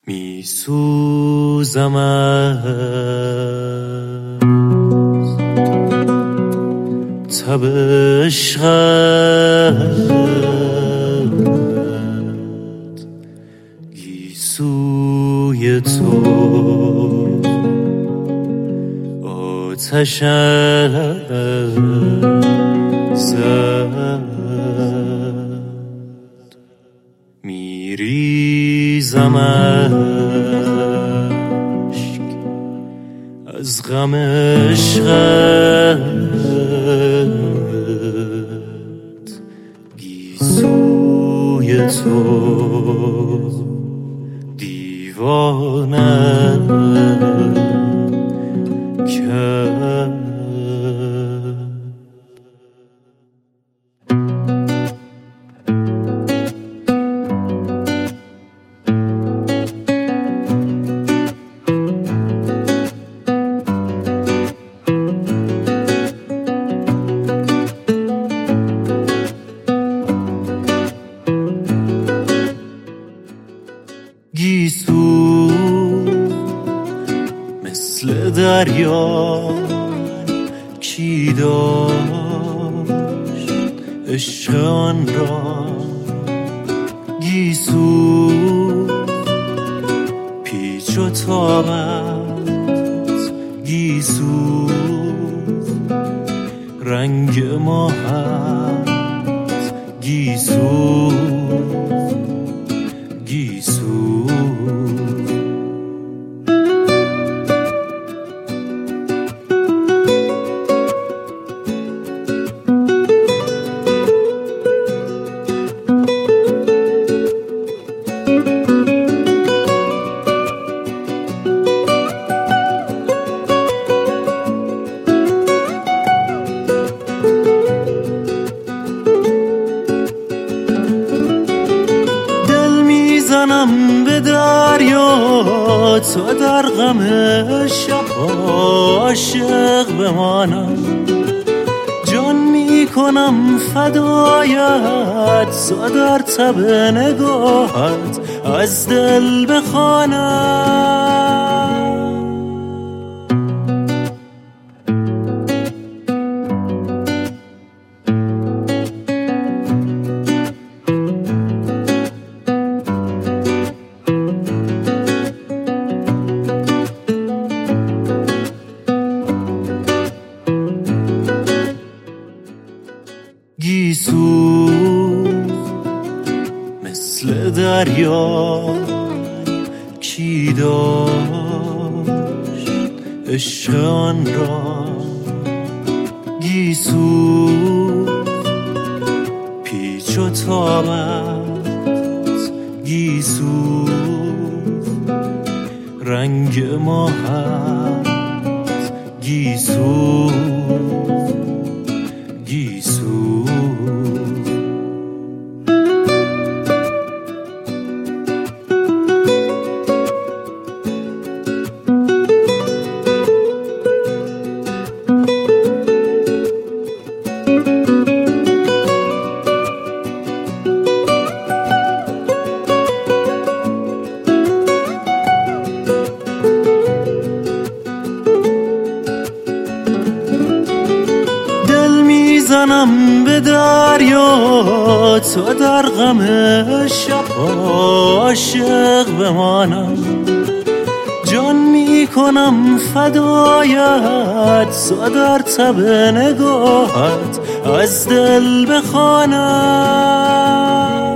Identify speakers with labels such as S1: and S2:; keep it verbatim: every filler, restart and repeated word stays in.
S1: می سوزم از تب عشقت، گیسوی تو آتشت زد. میریزم اشک از غم عشقت، گیسوی تو دیوانه کرد. گیسو مثل دریا کی داشت عشق آن را، گیسو پیچ و تابت، گیسو رنگ ماهت، گیسو گیسو زنم به دریا تا در غم شب عاشق بمانم، جان می کنم فدایت تا در تب نگاهت از دل بخوانم. گیسو مثل دریا کی داشت عشق آن را، گیسو پیچ و تابت، گیسو رنگ ماهت، گیسو گیسو زنم به دریا تا در غم شب عاشق بمانم، جان می کنم فدایت تا در تب نگاهت از دل بخوانم.